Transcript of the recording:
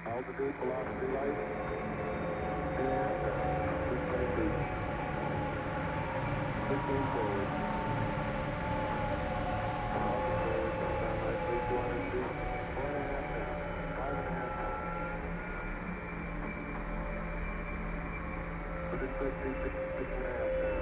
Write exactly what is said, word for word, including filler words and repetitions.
Altitude, velocity, light, and down. six twenty feet. fifteen forward. Altitude forward, come down nicely, two hundred feet. Four and a half down. Five and a half down. one hundred fifty, six, six and a half down.